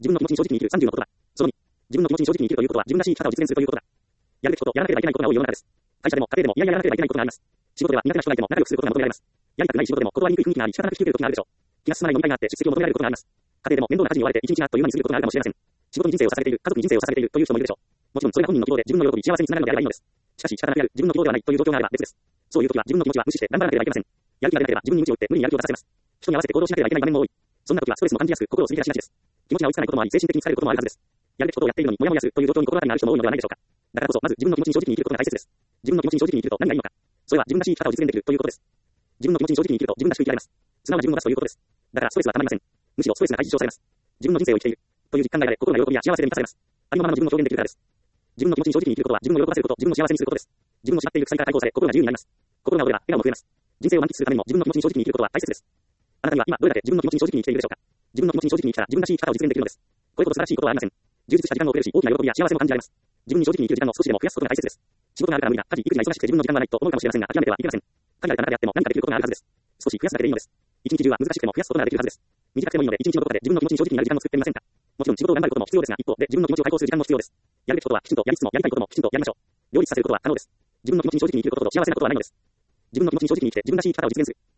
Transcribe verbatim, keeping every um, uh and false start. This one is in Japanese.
自分の気持ちに正直に生きるさんじゅうのことだ。そのに、自分の気持ちに正直に生きるということは自分らしい生き方を実現するということだ。やるべきこと、やらなければいけないことが多い世の中です。会社でも家庭でもいやいややらなければいけないことがあります。仕事では苦手な人がいても仲良くすることが求められます。やりたくない仕事でも断りにくい雰囲気があり仕方なく引き受ける時があるでしょう。気が進まない飲み会があって出席を求められることがあります。家庭でも面倒な家事に追われて一日があっという間に過ぎることがあるかもしれません。仕事に人生を捧げている、家族に人生を捧げているという人もいるでしょう。もちろんそれが本人の希望で自分の喜び、幸せにつながるのであればいいのです。しかし仕方なくやる、自分の希望ではないという状況があれば別です。そういう時は自分の気持ちは無視して頑張らなければいけません。やる気が出なければ自分に鞭を打って無理にやる気を出させます。人に合わせて行動しなければいけない場面も多い。そんな時はストレスも感じやすく心をすり減らしがちです。気持ちが追いつかないこともあり精神的に疲れることもあるはずです。やるべきことをやっているのにモヤモヤするという状況に心当たりがある人も多いのではないでしょうか。だからこそまず自分の気持ちに正直に生きることが大切です。自分の気持ちに正直に生きると何がいいのか。それは自分らしい生き方を実現できるということです。自分の気持ちに正直に生きると自分らしく生きられます。素直な自分を出すということです。だからストレスはたまりません。むしろストレスが解消されます。自分の人生を生きているという実感が得られ、心が喜びや幸せで満たされます。ありのままの自分を表現できるからです。自分の気持ちに正直に生きることは自分を喜ばせること、自分を幸せにすることです。自分の縛っている鎖から解放され、心が自由になります。心が折れば笑顔も増えます。人生を満喫するためにも自分の気持ちに正直に生きることは大切です。あなたには今どれだけ自分の気持ちに正直に生きているでしょうか。自分の気持ちに正直に生きたら自分らしい生き方を実現できるのです。これほど素晴らしいことはありません。充実した時間を送れるし、大きな喜びや幸せも感じられます。自分に正直に生きる時間を少しでも増やすことが大切です。仕事があるから無理だ、家事、育児が忙しくて自分の時間がないと思うかもしれませんが、諦めてはいけません。限られた中であっても何かできることがあるはずです。少し増やすだけでいいのです。一日中は難しくても増やすことができるはずです。短くてもいいので、一日のどこかで自分の気持ちに正直になる時間を作ってみませんか。もちろん仕事を頑張ることも必要ですが、一方で自分の気持ちを解放する時間も必要です。やるべきことはきちんとやりつつも、やりたいこともきちんとやりましょう。両立させることは可能です。自分の気持ちに正直に生きることと幸せなことはないのです。自分の気持ちに正直に生きて自分らしい生き方を実現する。